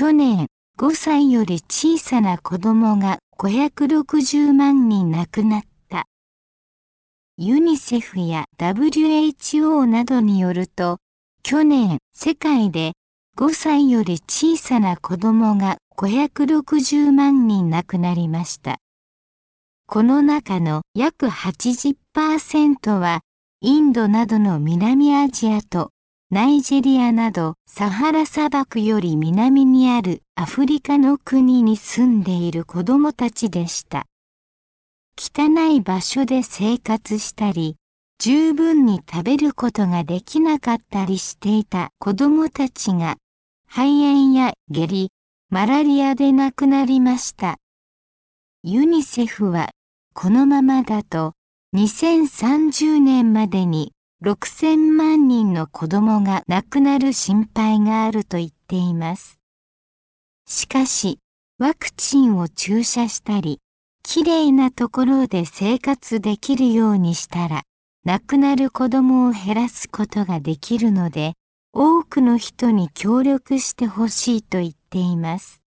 去年5歳より小さな子供が560万人亡くなった。ユニセフや WHO などによると、去年世界で5歳より小さな子供が560万人亡くなりました。この中の約 80% はインドなどの南アジアとナイジェリアなどサハラ砂漠より南にあるアフリカの国に住んでいる子供たちでした。汚い場所で生活したり、十分に食べることができなかったりしていた子供たちが肺炎や下痢、マラリアで亡くなりました。ユニセフはこのままだと2030年までに6000万人の子供が亡くなる心配があると言っています。しかし、ワクチンを注射したり、きれいなところで生活できるようにしたら、亡くなる子供を減らすことができるので、多くの人に協力してほしいと言っています。